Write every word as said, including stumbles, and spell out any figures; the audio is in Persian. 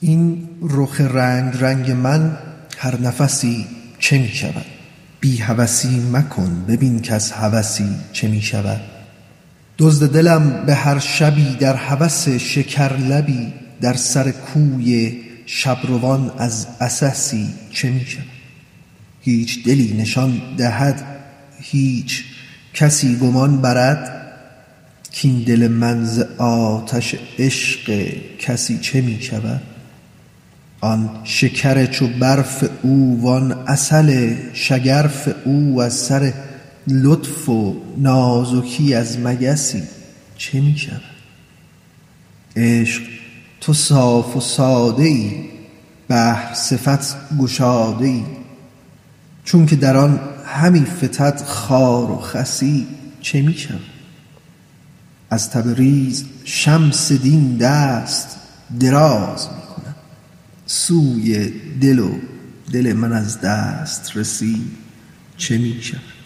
این رخ رنگ رنگ من هر نفسی چه می شود؟ بی هوسی مکن ببین کز هوسی چه می شود؟ دزد دلم به هر شبی در هوس شکر لبی، در سر کوی شبروان از عسسی چه می شود؟ هیچ دلی نشان دهد هیچ کسی گمان برد، کاین دل من ز آتش عشق کسی چه می شود؟ آن شکر چو برف او وان عسل شگرف او، از سر لطف و نازکی از مگسی چه می شود؟ عشق تو صاف و ساده ای، بحر صفت گشاده ای، چونک در آن همی فتد خار و خسی چه می شود؟ از تبریز شمس دین دست دراز می کند، سوی دل و دل من از دست رسی چه می شود؟